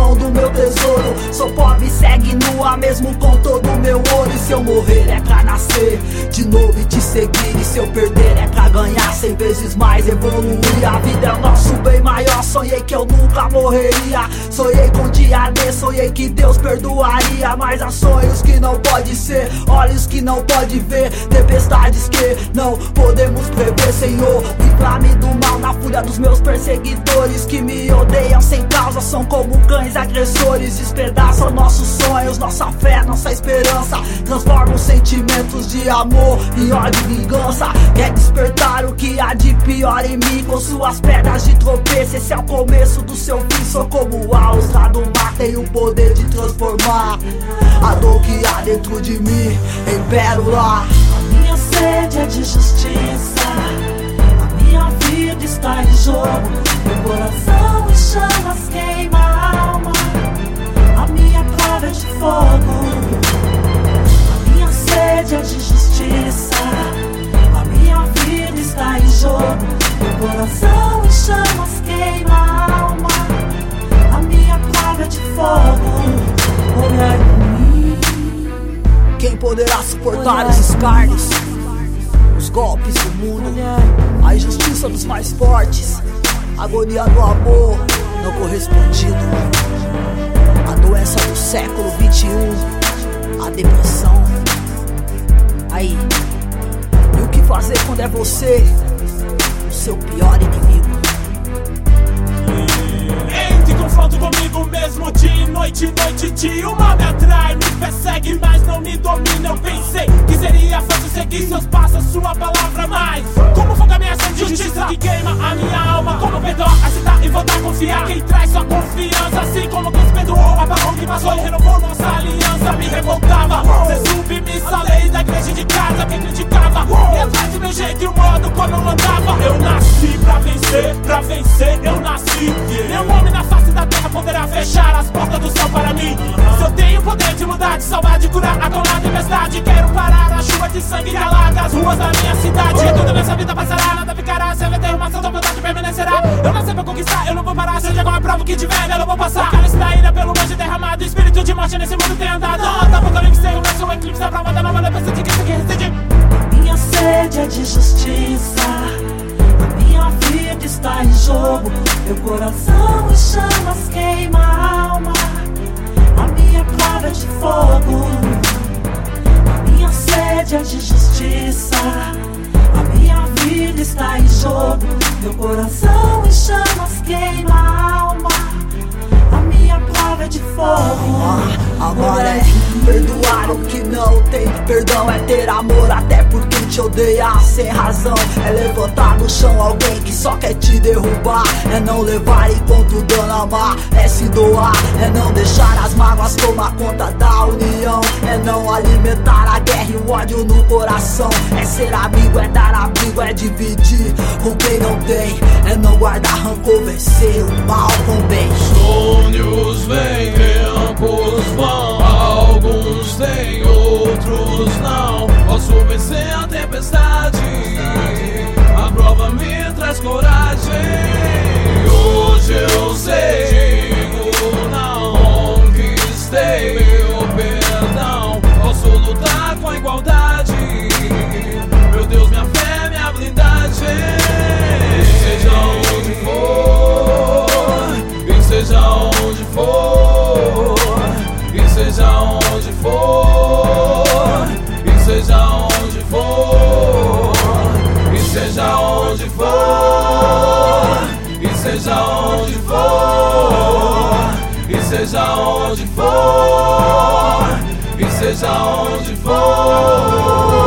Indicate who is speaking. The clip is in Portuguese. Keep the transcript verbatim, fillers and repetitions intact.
Speaker 1: mão do meu tesouro. Sou pobre, segue nua, mesmo com todo o meu ouro. E se eu morrer é pra nascer de novo e te seguir. E se eu perder é pra ganhar cem vezes mais, evoluir. A vida é o nosso bem maior, sonhei que eu nunca morreria. Sonhei com dia D, sonhei que Deus perdoaria. Mas há sonhos que não pode ser, olhos que não pode ver, tempestades que não podemos prever. Senhor, livra-me do mal na fúria dos meus perseguidores, que me odeiam sem causa, são como cães agressores. Despedaçam nossos sonhos, nossa fé, nossa esperança. Transformam sentimentos de amor em ódio e vingança. Quer despertar o que há de pior em mim, com suas pedras de tropeço. Esse é o começo do seu fim. Sou como a ostra do mar, tenho o poder de transformar a dor que há dentro de mim em pérola.
Speaker 2: A minha sede é de justiça, a minha vida está em jogo. Meu coração em chamas queima a alma, a minha prova é de fogo. A minha sede é de justiça, a minha vida está em jogo. Meu coração em chamas queima a alma, a minha prova é de fogo. Olhai por mim.
Speaker 1: Quem poderá suportar os escárnios, os golpes do mundo, a injustiça dos mais fortes, a agonia do amor não correspondido, a doença do século vinte e um, a depressão. Aí, e o que fazer quando é você o seu pior inimigo?
Speaker 3: Entre em confronto comigo mesmo, dia e noite, noite, dia. O mal me atrai, me persegue, mas não me domina. Eu pensei que seria fácil seguir seus passos, sua palavra mais. Como fogo a minha sede, justiça que queima a minha alma. Como perdoar, aceitar e voltar a confiar. Quem traz sua confiança, assim como Deus perdoou, apagou que passou e renovou nossa aliança. Me revoltava, ser submissa à lei da igreja de casa. Quem criticava, e atrás do meu jeito e o modo como eu andava. Eu nasci pra vencer, pra vencer eu nasci. Nenhum homem na face da terra poderá fechar as portas do céu para mim. Se eu tenho o poder de mudar, de salvar, de curar, acalmar a tempestade, quero parar a chuva de sangue que alaga as ruas da minha cidade. E toda essa vida passará, nada ficará, se vai ter uma santa vontade permanecerá. Eu nasci pra conquistar, eu não vou parar, seja qual a prova que tiver, eu não vou passar. Cálice da ira pelo longe derramado, espírito de morte nesse mundo tem andado. Tá apocalipse, eu nasço um eclipse, a prova da nova lembrança de Cristo que reside.
Speaker 2: Minha sede é de justiça, a minha vida está em jogo. Meu coração em chamas queima a alma, a minha prova é de fogo. A minha sede é de justiça, a minha vida está em jogo. Meu coração em chamas queima a alma, a minha prova é de fogo.
Speaker 1: Agora é perdoar o que não tem perdão, é ter amor até por quem te odeia sem razão. É levantar do chão alguém que só quer te derrubar, é não levar enquanto o dano amar, é se doar, é não deixar as mágoas tomar conta da união, é não alimentar a guerra e o ódio no coração, é ser amigo, é dar abrigo, é dividir com quem não tem, é não guardar rancor, vencer o mal com bem.
Speaker 4: Sonhos vêm, tempos vão, alguns têm, outros não. Posso vencer a tempestade, a prova me traz coragem. Hoje eu sei, digo não, conquistei meu perdão. Posso lutar com a igualdade, meu Deus, minha fé, minha blindagem. Seja onde for, e seja onde for, e seja onde for, e seja onde for, e seja onde for, e seja onde for, e seja onde for, e seja onde for.